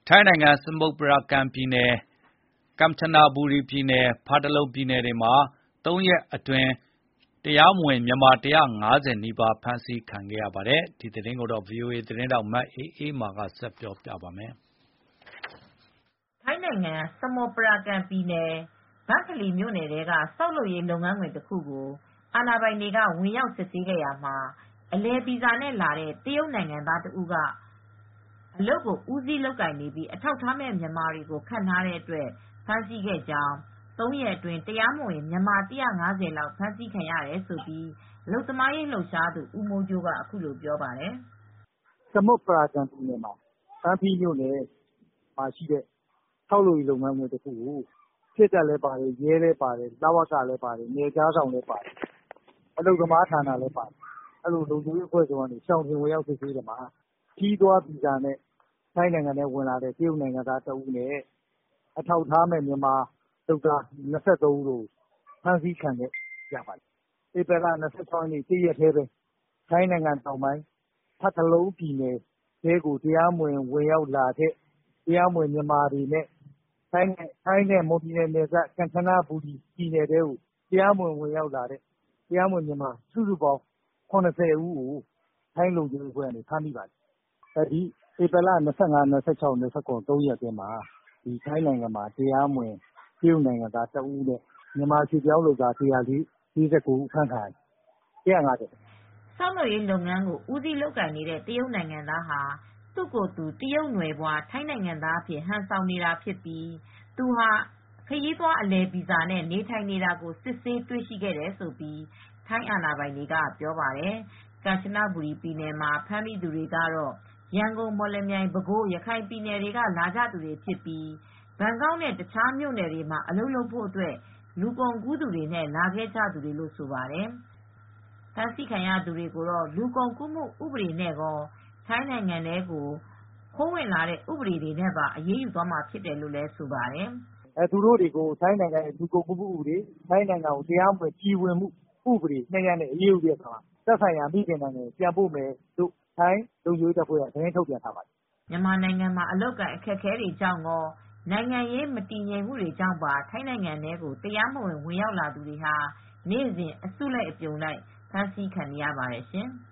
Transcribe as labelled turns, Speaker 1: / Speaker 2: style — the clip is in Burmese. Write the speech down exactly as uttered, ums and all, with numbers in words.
Speaker 1: ထိုင်းနိုင်ငံစမုတ်ပရာကန်ပြည်နယ်၊ ကမ်ချနဘူရီပြည်နယ်၊ ဖာတလုံပြည်နယ်တွေမှာ သုံးရက်အတွင်း တရားမဝင် မြန်မာ ၁၅၀ နီးပါးဖမ်းဆီးခံခဲ့ရပါတယ်။ ဒီသတင်းကို ဗွီအိုအေသတင်းထောက် မအေးအေးမာက သတင်းပေးပို့ထားပါတယ်
Speaker 2: ။ ထိုင်းနိုင်ငံ စမုတ်ပရာကန်ပြည်နယ်၊ ဘန့်ဖလီမြို့နယ်ထဲက ဆောက်လုပ်ရေးလုပ်ငန်းခွင်တခုကို အာဏာပိုင်တွေက ဝင်ရောက်စစ်ဆေးခဲ့ရာမှာ အလည်ဗီဇာနဲ့လာတဲ့ တရုတ်နိုင်ငံသားတဦးက အလုပ်ကို ဦးစီးလုပ်ကိုင်နေပြီး အထောက်အထားမဲ့ မြန်မာတွေကို ခန့်ထားတဲ့အတွက် ဖမ်းဆီးခဲ့ကြောင်း သုံးရက်အတွင်း တရားမဝင် မြန်မာ ၁၅၀ လောက် ဖမ်းဆီးခံရတယ်လို့ အလုပ်သမားရေးလှုပ်ရှားသူ ဦးမိုးကြိုးက အခုလိုပြောပါတယ်
Speaker 3: ။ "စမုတ်ပရာကန်ပြည်နယ်မှာ ဘန့်ဖီမြို့နယ်မှာရှိတဲ့ ဆောက်လုပ်ရေးလုပ်ငန်းခွင်တခုကို စစ်တပ်လည်းပါတယ်၊ ရဲလည်းပါတယ်၊ လဝကလည်းပါတယ်၊ နယ်ခြားစောင့်လည်းပါတယ်၊ အလုပ်သမားဌာနလည်းပါတယ်။ လုံခြုံရေးအဖွဲ့စုံက ရှောင်တခင်ဝင်ရောက်စစ်ဆေးတဲ့အခါမှာ ခရီးသွားဗီဇာနဲ့ ထိုင်းနိုင်ငံထဲဝင်လာတဲ့ တရုတ်နိုင်ငံသားတဦးနဲ့ အထောက်အထားမဲ့ မြန်မာလုပ်သား ၂၃ ဦးတို့ ဖမ်းဆီးခံရပါတယ်။ ဧပြီလ ၂၆ ရက်နေ့ တရက်တည်းပဲ ထိုင်းနိုင်ငံတောင်ပိုင်း ဖာတလုံပြည်နယ်ထဲကို တရားမဝင် ဝင်ရောက်လာတဲ့ တရားမဝင်မြန်မာတွေနဲ့ ထိုင်းနဲ့မွန်ပြည်နယ်နယ်စပ် ကမ်ချနဘူရီပြည်နယ်ထဲကို တရားမဝင် ဝင်ရောက်လာတဲ့ တရားမဝင်မြန်မာ စုစုပေါင်း ၇၀ ဦးကို ထိုင်းလုံခြုံရေးအဖွဲ့က ဖမ်းမိပါတယ်။ ဧပြီလ ၂၅ ၂၆ ၂၇ သုံးရက်အတွင်းမှာ ထိုင်းနိုင်ငံမှာ တရားမဝင် တရုတ်နိုင်ငံသားတဦးနဲ့ မြန်မာရွှေ့ပြောင်းလုပ်သား ၁၄၉ ဦး အဖမ်းခံရတယ်။
Speaker 2: " ဆောက်လုပ်ရေးလုပ်ငန်းကို ဦးစီးလုပ်ကိုင်နေတဲ့ တရုတ်နိုင်ငံသားဟာ သူ့ကိုယ်သူ တရုတ်နွယ်ဖွား ထိုင်းနိုင်ငံသားအဖြစ် ဟန်ဆောင်နေတာဖြစ်ပြီး သူဟာ ခရီးသွားအလည်ဗီဇာနဲ့ နေထိုင်နေတာကို စစ်ဆေးတွေ့ရှိခဲ့တယ်လို့ ထိုင်းအာဏာပိုင်တွေက ပြောပါတယ်။ ကမ်ချနဘူရီပြည်နယ်မှာ ဖမ်းမိသူတွေကတော့ ရန်ကုန်၊ မော်လမြိုင်၊ ပဲခူး၊ ရခိုင်ပြည်နယ်တွေက လာကြသူတွေဖြစ်ပြီး ဘန်ကောက်နဲ့ တခြားမြို့နယ်တွေမှာ အလုပ်လုပ်ဖို့အတွက် လူကုန်ကူးသူတွေနဲ့ လာခဲ့ကြသူတွေလို့ ဆိုပါတယ်။ ဖမ်းဆီးခံရသူတွေကိုတော့ လူကုန်ကူးမှုဥပဒေနဲ့ရော ထိုင်းနိုင်ငံထဲကို ခိုးဝင်လာတဲ့ ဥပဒေတွေနဲ့ပါ အရေးယူသွားမှာဖြစ်တယ်လို့ ဆိုပါတယ်
Speaker 3: ။ "သူတို့တွေကို ထိုင်းနိုင်ငံလူကုန်ကူးမှုဥပဒေ၊ ထိုင်းနိုင်ငံကို တရားမဝင် ပြည်ဝင်မှုဥပဒေ နှစ်ရပ်နဲ့ အရေးယူပြီး သက်ဆိုင်ရာ မိခင်နိုင်ငံကို ပြန်ပို့မယ်လို့ ထိုင်းလုံခြုံရေးတပ်ဖွဲ့က သတင်းထုတ်ပြန်ထားပါတယ်
Speaker 2: ။" မြန်မာနိုင်ငံမှာ အလုပ်အကိုင် အခက်အခဲတွေကြောင့်ရော နိုင်ငံရေးမတည်ငြိမ်မှုတွေကြောင့်ပါ ထိုင်းနိုင်ငံထဲကို တရားမဝင် ဝင်ရောက်လာသူတွေဟာ နေ့စဉ် အစုလိုက်အပြုံလိုက် ဖမ်းဆီးခံနေရပါတယ်ရှင်။